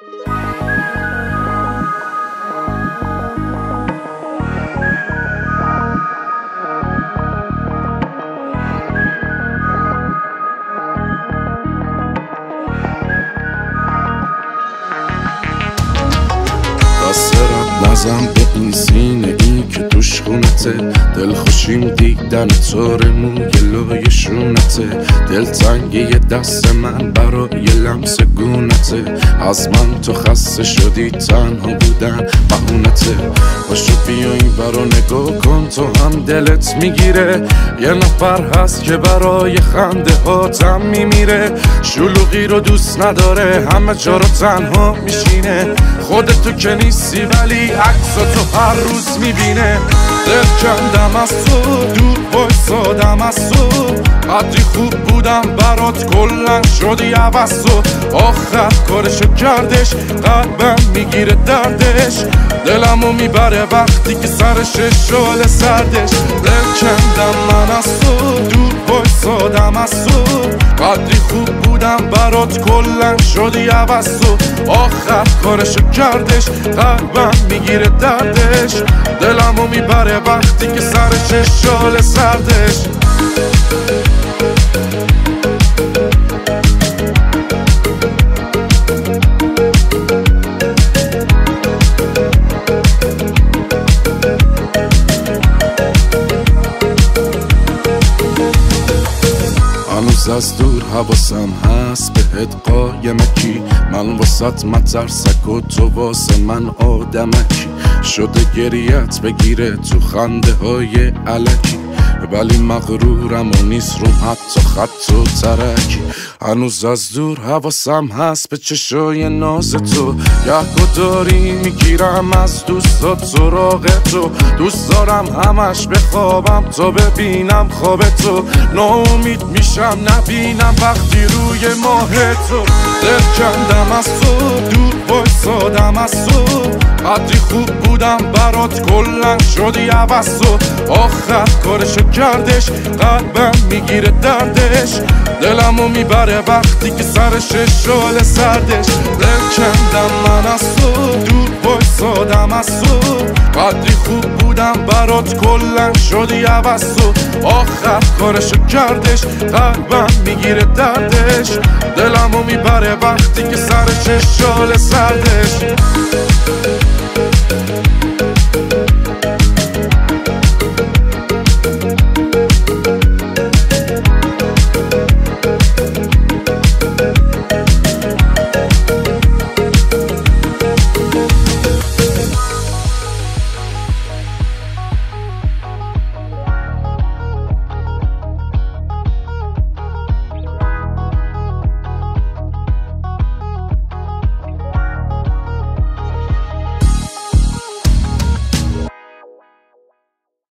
نزم به این سینه این که توش خونته، دل خوشیم دیدن تاره موی لای شونته، دل تنگی دست من برای لمس گونته، از من تو خسته شدی تنها بودن بهونته، باشو بیا این برا نگاه کن تو هم دلت میگیره، یه نفر هست که برای خنده هاتم میمیره، شلوغی رو دوست نداره همه جا رو تنها میشینه، خودتو که نیستی ولی عکساتو هر روز میبینه، دل کندم از تو دور بایستادم از تو، قدری خوب بودم برات کلن شدی عوض تو، آخر کارشو کردش قلبم میگیره دردش، دلمو میبره وقتی که سرش شعله سردش، دل کندم من از تو دور بایستادم از تو، قدری خوب بودم برات کلن شدی عوض تو، آخر کارشو کردش قلبم میگیره دردش، دلمو میبره وقتی که سرش شعله سردش. هنوز از دور حواسم هست بهت قایمکی، من واسط مترسک و تو واسه من آدمکی، شده گریت بگیره تو خنده های علکی، ولی مغرورم و نیست روم حتی خط و ترکی، هنوز از دور حواسم هست به چشای ناز تو، گهگاه داری میگیرم از دوستات سراغ تو، دوست دارم همش بخوابم تا ببینم خواب تو، ناامید میشم نبینم وقتی روی ماه تو، دل کندم از تو دور بایستادم از تو، قدری خوب بودم برات کلن شدی عوض تو، آخر کارشو کردش قلبم میگیره دردش، دلمو میبره وقتی که سرش شعله سردش، دل کندم من از تو دور بایستادم از تو، قدری خوب بودم برات کلن شدی عوض تو، آخر کارشو کردش قلبم میگیره دردش، دلمو میبره وقتی که سرش شعله سردش.